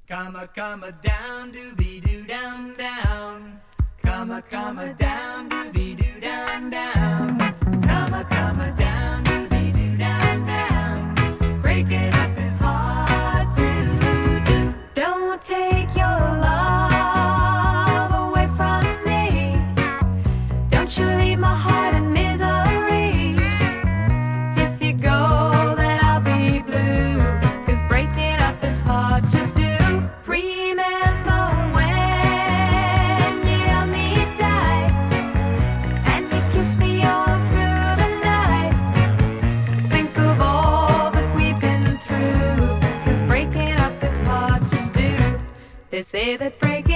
Come a down, doobie doo down down. Come a down, doobie doo down down. Come a down, doobie doo down down. Break it up is hard to do. Don't take your love away from me. Don't you leave my heart in misery. If you go, then I'll be blue. 'Cause breaking up is hard to do. Remember when you held me tight and you kissed me all through the night. Think of all that we've been through. 'Cause breaking up is hard to do. They say that